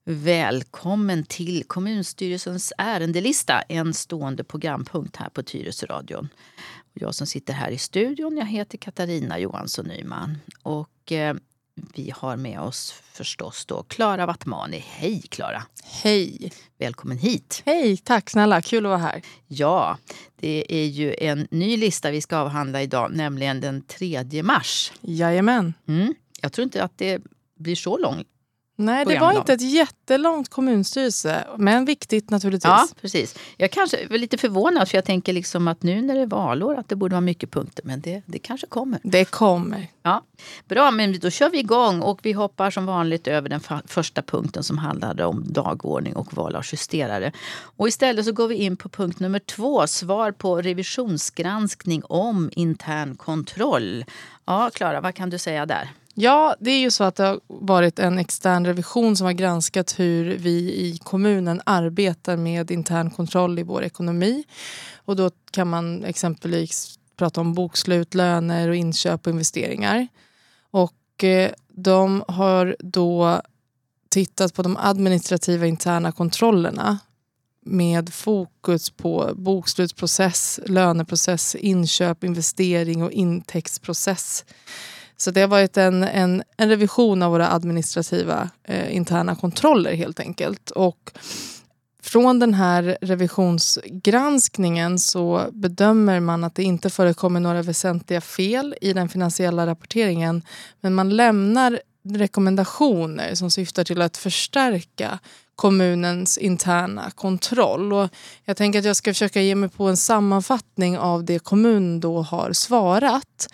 Välkommen till kommunstyrelsens ärendelista, en stående programpunkt här på Tyresöradion. Jag som sitter här i studion, jag heter Katarina Johansson Nyman. Och vi har med oss förstås då Klara Wattmani. Hej Klara! Hej! Välkommen hit! Hej, tack snälla, kul att vara här. Ja, det är ju en ny lista vi ska avhandla idag, nämligen den 3 mars. Jajamän. Jag tror inte att det blir så långt. Nej, det var inte ett jättelångt kommunstyrelse, men viktigt naturligtvis. Ja, precis. Jag kanske var lite förvånad, för jag tänker liksom att nu när det är valår att det borde vara mycket punkter, men det kanske kommer. Det kommer. Ja, bra, men då kör vi igång och vi hoppar som vanligt över den första punkten som handlade om dagordning och val av justerare. Och istället så går vi in på punkt nummer 2, svar på revisionsgranskning om intern kontroll. Ja, Klara, vad kan du säga där? Ja, det är ju så att det har varit en extern revision som har granskat hur vi i kommunen arbetar med intern kontroll i vår ekonomi. Och då kan man exempelvis prata om bokslut, löner och inköp och investeringar. Och de har då tittat på de administrativa interna kontrollerna med fokus på bokslutsprocess, löneprocess, inköp, investering och intäktsprocess. Så det har varit en revision av våra administrativa interna kontroller helt enkelt. Och från den här revisionsgranskningen så bedömer man att det inte förekommer några väsentliga fel i den finansiella rapporteringen. Men man lämnar rekommendationer som syftar till att förstärka kommunens interna kontroll. Och jag tänker att jag ska försöka ge mig på en sammanfattning av det kommunen då har svarat.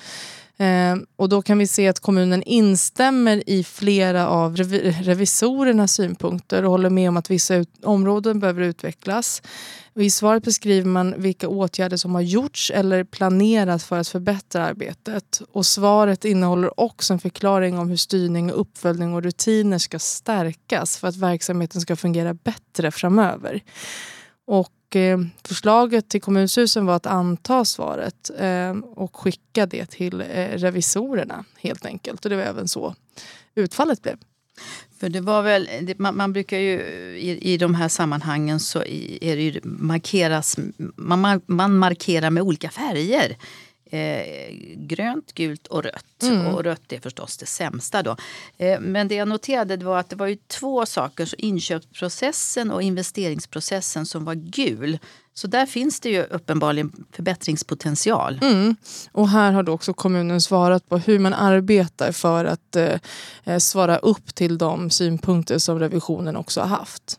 Och då kan vi se att kommunen instämmer i flera av revisorernas synpunkter och håller med om att vissa områden behöver utvecklas. Och i svaret beskriver man vilka åtgärder som har gjorts eller planeras för att förbättra arbetet. Och svaret innehåller också en förklaring om hur styrning och uppföljning och rutiner ska stärkas för att verksamheten ska fungera bättre framöver. Och förslaget till kommunstyrelsen var att anta svaret och skicka det till revisorerna helt enkelt. Och det var även så utfallet blev. För det var väl, man brukar ju i de här sammanhangen så är det ju markeras, man markerar med olika färger. Grönt, gult och rött. Och rött är förstås det sämsta då. Men det jag noterade var att det var ju 2 saker, så inköpsprocessen och investeringsprocessen, som var gul. Så där finns det ju uppenbarligen förbättringspotential. Och här har då också kommunen svarat på hur man arbetar för att svara upp till de synpunkter som revisionen också har haft.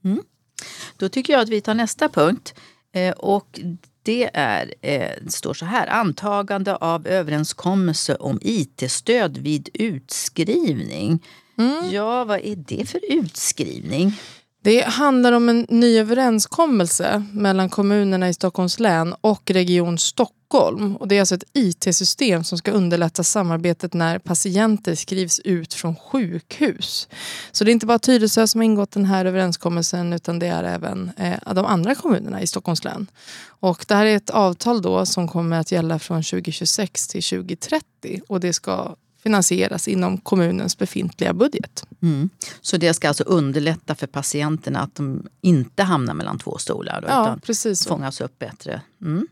Då tycker jag att vi tar nästa punkt. Och det står så här: antagande av överenskommelse om IT-stöd vid utskrivning. Ja, vad är det för utskrivning? Det handlar om en ny överenskommelse mellan kommunerna i Stockholms län och Region Stockholm. Och det är alltså ett IT-system som ska underlätta samarbetet när patienter skrivs ut från sjukhus. Så det är inte bara Tyresö som har ingått den här överenskommelsen, utan det är även de andra kommunerna i Stockholms län. Och det här är ett avtal då som kommer att gälla från 2026 till 2030, och det ska finansieras inom kommunens befintliga budget. Så det ska alltså underlätta för patienterna att de inte hamnar mellan 2 stolar då, utan precis fångas upp bättre.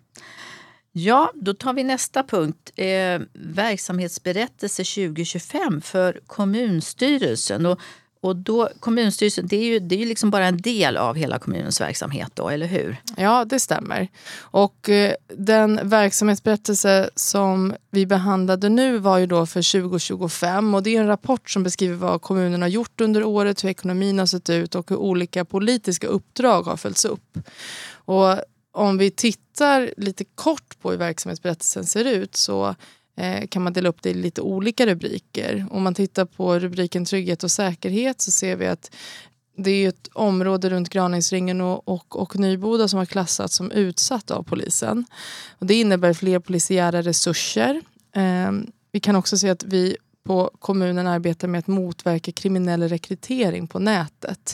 Ja, då tar vi nästa punkt. Verksamhetsberättelse 2025 för kommunstyrelsen. Och då, kommunstyrelsen, det är ju liksom bara en del av hela kommunens verksamhet då, eller hur? Ja, det stämmer. Och den verksamhetsberättelse som vi behandlade nu var ju då för 2025. Och det är en rapport som beskriver vad kommunen har gjort under året, hur ekonomin har sett ut och hur olika politiska uppdrag har följts upp. Och om vi tittar lite kort på hur verksamhetsberättelsen ser ut, så kan man dela upp det i lite olika rubriker. Om man tittar på rubriken trygghet och säkerhet, så ser vi att det är ett område runt Graningsringen och Nyboda som har klassats som utsatt av polisen. Och det innebär fler polisiära resurser. Vi kan också se att vi på kommunen arbetar med att motverka kriminell rekrytering på nätet.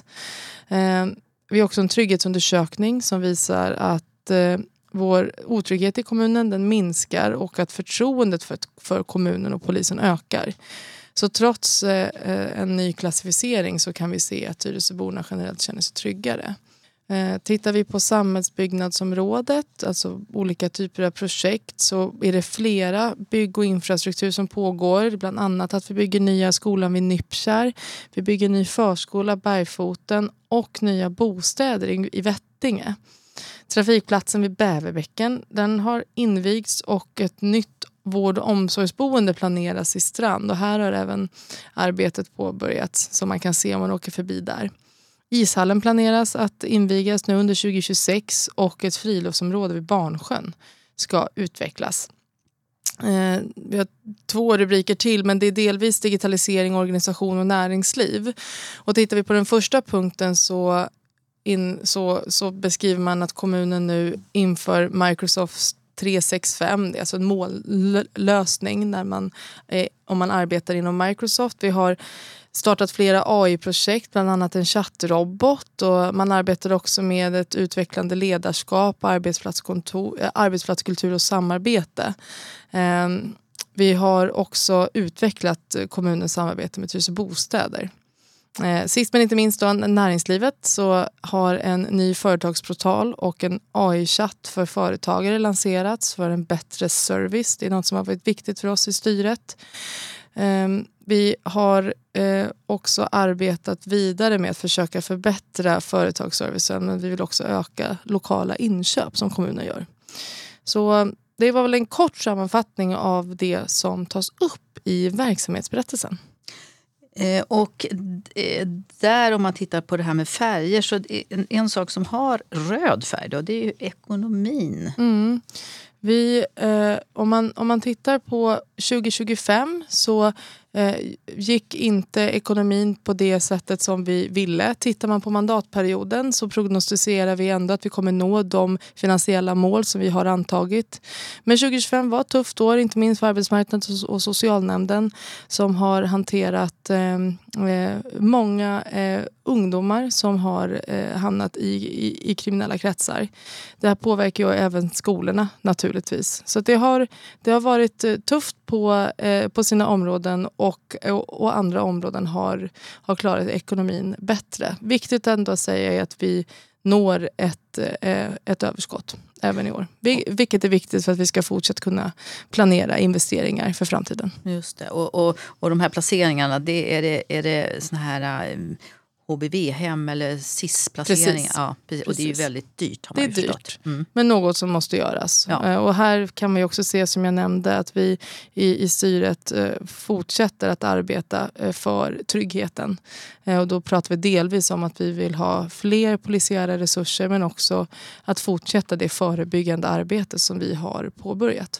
Vi har också en trygghetsundersökning som visar att vår otrygghet i kommunen, den minskar, och att förtroendet för kommunen och polisen ökar. Så trots en ny klassificering så kan vi se att Tyresöborna generellt känner sig tryggare. Tittar vi på samhällsbyggnadsområdet, alltså olika typer av projekt, så är det flera bygg- och infrastruktur som pågår. Bland annat att vi bygger nya skolan vid Nyppkär, vi bygger ny förskola Bergfoten och nya bostäder i Vettinge. Trafikplatsen vid Bäverbäcken, den har invigts och ett nytt vård- och omsorgsboende planeras i Strand. Och här har även arbetet påbörjats som man kan se om man åker förbi där. Ishallen planeras att invigas nu under 2026 och ett friluftsområde vid Barnsjön ska utvecklas. Vi har 2 rubriker till, men det är delvis digitalisering, organisation och näringsliv. Och tittar vi på den första punkten så beskriver man att kommunen nu inför Microsoft 365, det är alltså en mållösning när om man arbetar inom Microsoft. Vi har startat flera AI-projekt, bland annat en chattrobot, och man arbetar också med ett utvecklande ledarskap, arbetsplatskultur och samarbete. Vi har också utvecklat kommunens samarbete med Tyresö bostäder. Sist men inte minst då, näringslivet, så har en ny företagsportal och en AI-chatt för företagare lanserats för en bättre service. Det är något som har varit viktigt för oss i styret. Vi har också arbetat vidare med att försöka förbättra företagsservicen, men vi vill också öka lokala inköp som kommunen gör. Så det var väl en kort sammanfattning av det som tas upp i verksamhetsberättelsen. Och där, om man tittar på det här med färger, så en sak som har röd färg då, det är ju ekonomin. Om man tittar på 2025 så gick inte ekonomin på det sättet som vi ville. Tittar man på mandatperioden så prognostiserar vi ändå att vi kommer nå de finansiella mål som vi har antagit. Men 2025 var ett tufft år, inte minst för arbetsmarknaden och socialnämnden, som har hanterat många ungdomar som har hamnat i kriminella kretsar. Det här påverkar ju även skolorna naturligtvis. Så det har varit tufft på sina områden, och andra områden har klarat ekonomin bättre. Viktigt ändå att säga är att vi når ett överskott även i år. Vilket är viktigt för att vi ska fortsätta kunna planera investeringar för framtiden. Just det. Och de här placeringarna, är det såna här HBV-hem eller SIS-placeringar. Precis. Ja, precis. Och det är ju väldigt dyrt, har man det är förstått. dyrt, men något som måste göras. Ja. Och här kan man ju också se, som jag nämnde, att vi i styret fortsätter att arbeta för tryggheten. Och då pratar vi delvis om att vi vill ha fler polisiära resurser, men också att fortsätta det förebyggande arbete som vi har påbörjat.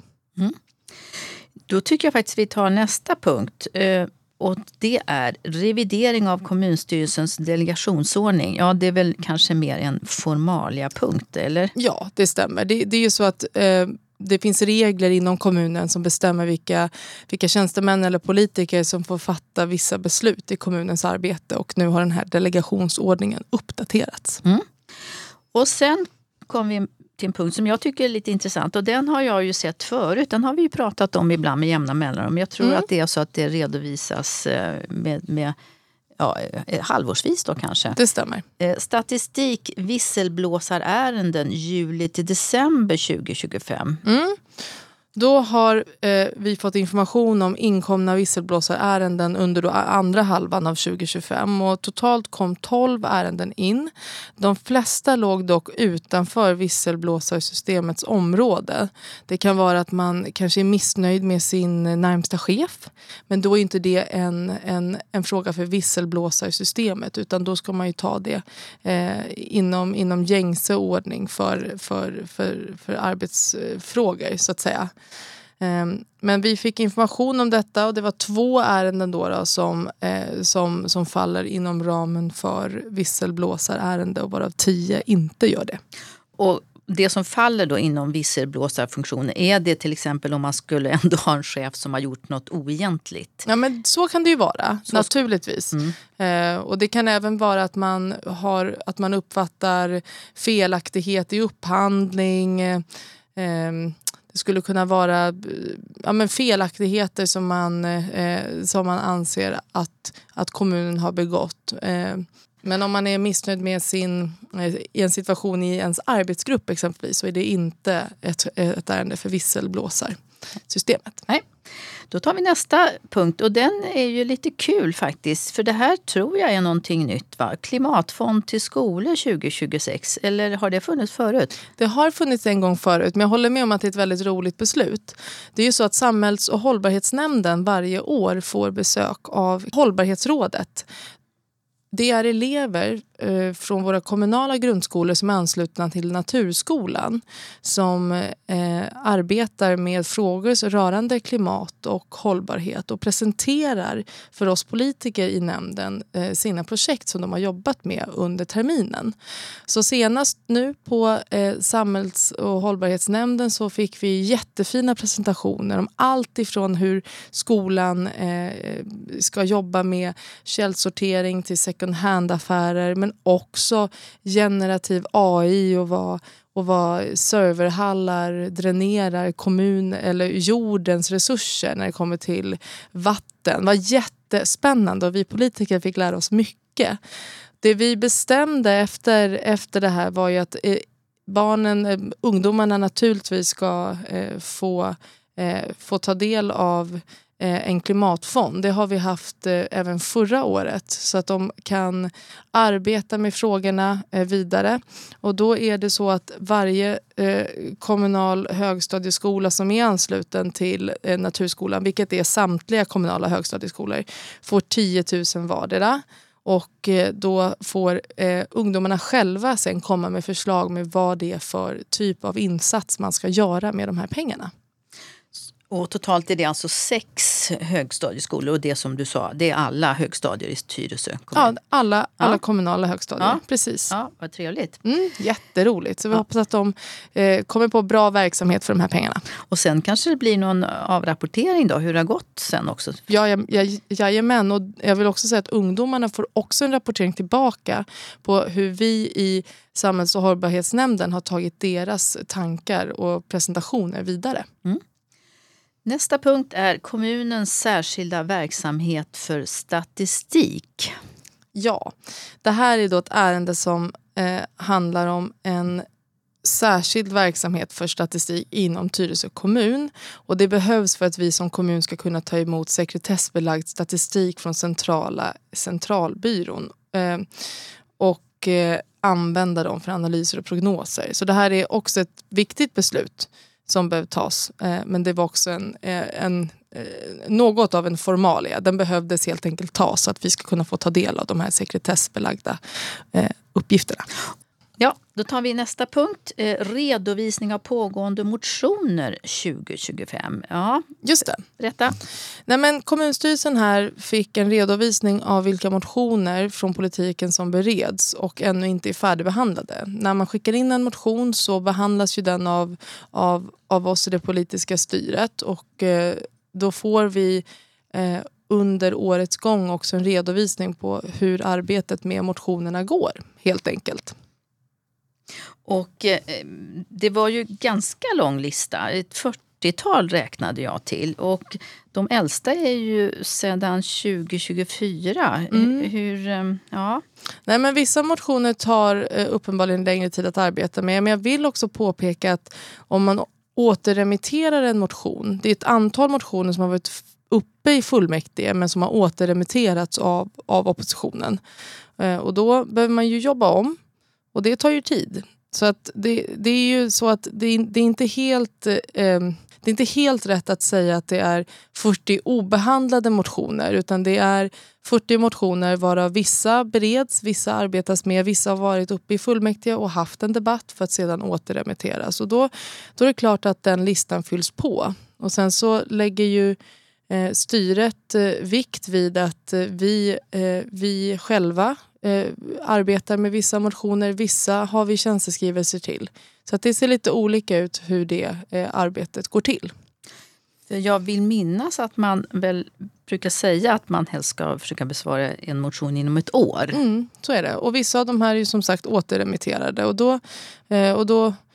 Då tycker jag faktiskt vi tar nästa punkt. Och det är revidering av kommunstyrelsens delegationsordning. Ja, det är väl kanske mer en formalia punkt, eller? Ja, det stämmer. Det är ju så att det finns regler inom kommunen som bestämmer vilka tjänstemän eller politiker som får fatta vissa beslut i kommunens arbete. Och nu har den här delegationsordningen uppdaterats. Och sen kom vi till en punkt som jag tycker är lite intressant, och den har jag ju sett förut. Den har vi ju pratat om ibland med jämna mellanrum. Jag tror att det är så att det redovisas med halvårsvis då kanske. Det stämmer. Statistik visselblåsarärenden juli till december 2025. Då har vi fått information om inkomna visselblåsarärenden under då andra halvan av 2025, och totalt kom 12 ärenden in. De flesta låg dock utanför visselblåsarsystemets område. Det kan vara att man kanske är missnöjd med sin närmsta chef, men då är inte det en fråga för visselblåsarsystemet, utan då ska man ju ta det inom gängse ordning för arbetsfrågor, så att säga. Men vi fick information om detta, och det var 2 ärenden då som faller inom ramen för visselblåsarärende, och varav 10 inte gör det. Och det som faller då inom visselblåsarfunktionen, är det till exempel om man skulle ändå ha en chef som har gjort något oegentligt? Ja, men så kan det ju vara, naturligtvis. Och det kan även vara att man uppfattar felaktighet i upphandling. Det skulle kunna vara felaktigheter som man anser att kommunen har begått. Men om man är missnöjd med i en situation i ens arbetsgrupp exempelvis, så är det inte ett ärende för visselblåsarsystemet. Nej. Då tar vi nästa punkt, och den är ju lite kul faktiskt, för det här tror jag är någonting nytt, va? Klimatfond till skolor 2026, eller har det funnits förut? Det har funnits en gång förut, men jag håller med om att det är ett väldigt roligt beslut. Det är ju så att Samhälls- och hållbarhetsnämnden varje år får besök av Hållbarhetsrådet. Det är elever från våra kommunala grundskolor som är anslutna till Naturskolan som arbetar med frågor rörande klimat och hållbarhet och presenterar för oss politiker i nämnden sina projekt som de har jobbat med under terminen. Så senast nu på Samhälls- och hållbarhetsnämnden så fick vi jättefina presentationer om allt ifrån hur skolan ska jobba med källsortering till second hand-affärer, men också generativ AI och vad serverhallar dränerar kommun eller jordens resurser när det kommer till vatten. Det var jättespännande och vi politiker fick lära oss mycket. Det vi bestämde efter det här var ju att ungdomarna naturligtvis ska få ta del av en klimatfond. Det har vi haft även förra året, så att de kan arbeta med frågorna vidare. Och då är det så att varje kommunal högstadieskola som är ansluten till Naturskolan, vilket är samtliga kommunala högstadieskolor, får 10 000 vardera. Och då får ungdomarna själva sen komma med förslag med vad det är för typ av insats man ska göra med de här pengarna. Och totalt är det alltså 6 högstadieskolor, och det som du sa, det är alla högstadier i Tyresö kommun. Ja, alla kommunala högstadier, precis. Ja, vad trevligt. Jätteroligt, så vi hoppas att de kommer på bra verksamhet för de här pengarna. Och sen kanske det blir någon avrapportering då, hur det har gått sen också. Jajamän, och jag vill också säga att ungdomarna får också en rapportering tillbaka på hur vi i Samhälls- och hållbarhetsnämnden har tagit deras tankar och presentationer vidare. Nästa punkt är kommunens särskilda verksamhet för statistik. Ja, det här är då ett ärende som handlar om en särskild verksamhet för statistik inom Tyresö kommun. Och det behövs för att vi som kommun ska kunna ta emot sekretessbelagd statistik från centralbyrån och använda dem för analyser och prognoser. Så det här är också ett viktigt beslut som behöver tas. Men det var också något av en formalia. Den behövdes helt enkelt tas så att vi ska kunna få ta del av de här sekretessbelagda uppgifterna. Ja, då tar vi nästa punkt. Redovisning av pågående motioner 2025. Ja, just det. Berätta. Nej, men kommunstyrelsen här fick en redovisning av vilka motioner från politiken som bereds och ännu inte är färdigbehandlade. När man skickar in en motion så behandlas ju den av oss i det politiska styret, och då får vi under årets gång också en redovisning på hur arbetet med motionerna går, helt enkelt. Och det var ju ganska lång lista, ett 40-tal räknade jag till, och de äldsta är ju sedan 2024. Nej, men vissa motioner tar uppenbarligen längre tid att arbeta med, men jag vill också påpeka att om man återremitterar en motion, det är ett antal motioner som har varit uppe i fullmäktige men som har återremitterats av oppositionen, och då behöver man ju jobba om, och det tar ju tid. Så att det är ju så att det är inte helt rätt att säga att det är 40 obehandlade motioner, utan det är 40 motioner varav vissa bereds, vissa arbetas med, vissa har varit uppe i fullmäktige och haft en debatt för att sedan återremitteras. Och då är det klart att den listan fylls på. Och sen så lägger ju styret vikt vid att vi själva arbetar med vissa motioner, vissa har vi tjänsteskrivelser till. Så att det ser lite olika ut hur det arbetet går till. Jag vill minnas att man väl brukar säga att man helst ska försöka besvara en motion inom ett år. Så är det. Och vissa av de här är ju som sagt återremitterade, och då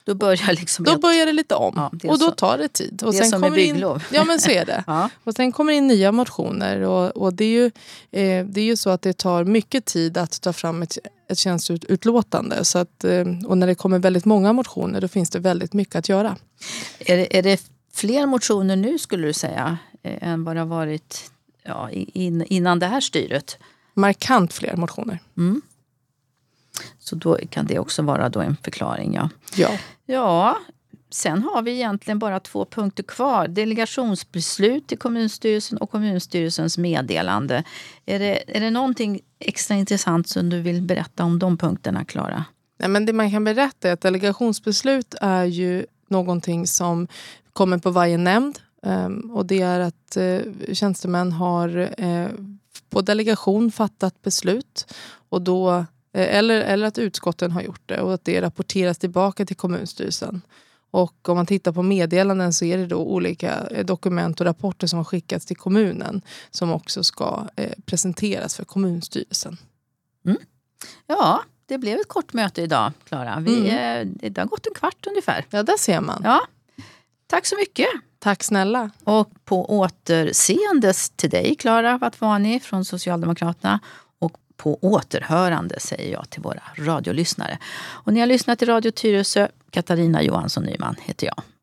Då börjar liksom Då börjar det lite om. Ja, och då tar det tid. Och det är sen som kommer med bygglov. Ja, men så är det. Ja. Och sen kommer in nya motioner. Och det är ju så att det tar mycket tid att ta fram ett tjänsteutlåtande. Så att, och när det kommer väldigt många motioner, då finns det väldigt mycket att göra. Är det fler motioner nu, skulle du säga, än vad det har varit innan det här styret? Markant fler motioner. Mm. Så då kan det också vara då en förklaring, Ja. Ja, sen har vi egentligen bara 2 punkter kvar. Delegationsbeslut i kommunstyrelsen och kommunstyrelsens meddelande. Är det någonting extra intressant som du vill berätta om de punkterna, Klara? Nej, men det man kan berätta är att delegationsbeslut är ju någonting som kommer på varje nämnd. Och det är att tjänstemän har på delegation fattat beslut. Och då, eller att utskotten har gjort det. Och att det rapporteras tillbaka till kommunstyrelsen. Och om man tittar på meddelanden så är det då olika dokument och rapporter som har skickats till kommunen. Som också ska presenteras för kommunstyrelsen. Mm. Ja, det blev ett kort möte idag, Klara. Det har gått en kvart ungefär. Ja, där ser man. Ja. Tack så mycket. Tack snälla. Och på återseendes till dig, Klara Vatvani från Socialdemokraterna. Och på återhörande säger jag till våra radiolyssnare. Och ni har lyssnat till Radio Tyresö. Katarina Johansson Nyman heter jag.